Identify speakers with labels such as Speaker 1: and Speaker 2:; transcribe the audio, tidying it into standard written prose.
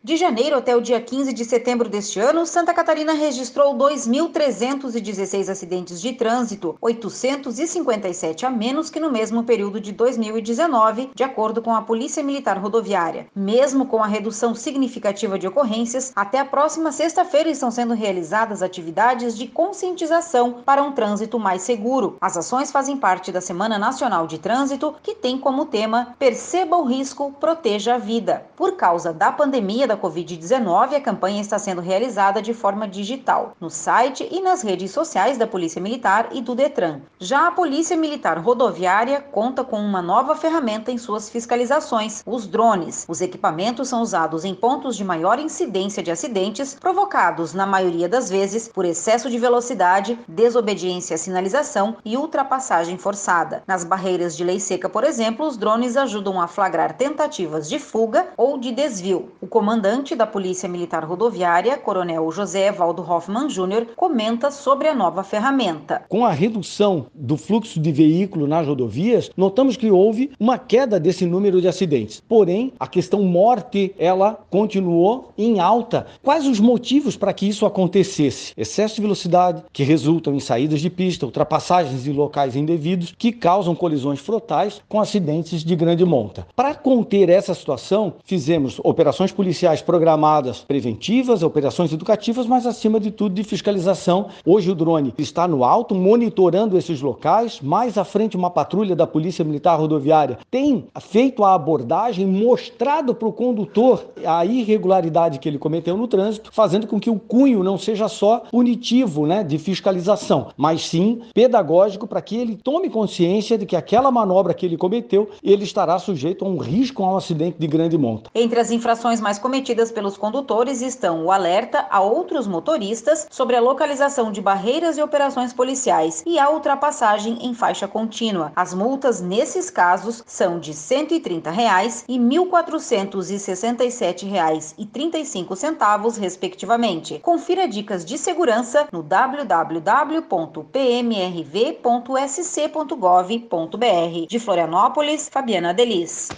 Speaker 1: De janeiro até o dia 15 de setembro deste ano, Santa Catarina registrou 2.316 acidentes de trânsito, 857 a menos que no mesmo período de 2019, de acordo com a Polícia Militar Rodoviária. Mesmo com a redução significativa de ocorrências, até a próxima sexta-feira estão sendo realizadas atividades de conscientização para um trânsito mais seguro. As ações fazem parte da Semana Nacional de Trânsito, que tem como tema Perceba o Risco, Proteja a Vida. Por causa da pandemia da Covid-19, a campanha está sendo realizada de forma digital, no site e nas redes sociais da Polícia Militar e do Detran. Já a Polícia Militar Rodoviária conta com uma nova ferramenta em suas fiscalizações, os drones. Os equipamentos são usados em pontos de maior incidência de acidentes, provocados, na maioria das vezes, por excesso de velocidade, desobediência à sinalização e ultrapassagem forçada. Nas barreiras de lei seca, por exemplo, os drones ajudam a flagrar tentativas de fuga ou de desvio. O comandante da Polícia Militar Rodoviária, Coronel José Evaldo Hoffmann Júnior, comenta sobre a nova ferramenta.
Speaker 2: Com a redução do fluxo de veículos nas rodovias, notamos que houve uma queda desse número de acidentes. Porém, a questão morte, ela continuou em alta. Quais os motivos para que isso acontecesse? Excesso de velocidade, que resultam em saídas de pista, ultrapassagens em locais indevidos, que causam colisões frontais com acidentes de grande monta. Para conter essa situação, fizemos operações policiais programadas preventivas, operações educativas, mas acima de tudo de fiscalização. Hoje o drone está no alto, monitorando esses locais. Mais à frente, uma patrulha da Polícia Militar Rodoviária tem feito a abordagem, mostrado para o condutor a irregularidade que ele cometeu no trânsito, fazendo com que o cunho não seja só punitivo, de fiscalização, mas sim pedagógico, para que ele tome consciência de que aquela manobra que ele cometeu, ele estará sujeito a um risco, a um acidente de grande monta.
Speaker 1: Entre as infrações mais cometidas pelos condutores estão o alerta a outros motoristas sobre a localização de barreiras e operações policiais e a ultrapassagem em faixa contínua. As multas nesses casos são de R$ 130 e R$ 1.467,35, respectivamente. Confira dicas de segurança no www.pmrv.sc.gov.br. De Florianópolis, Fabiana Delis.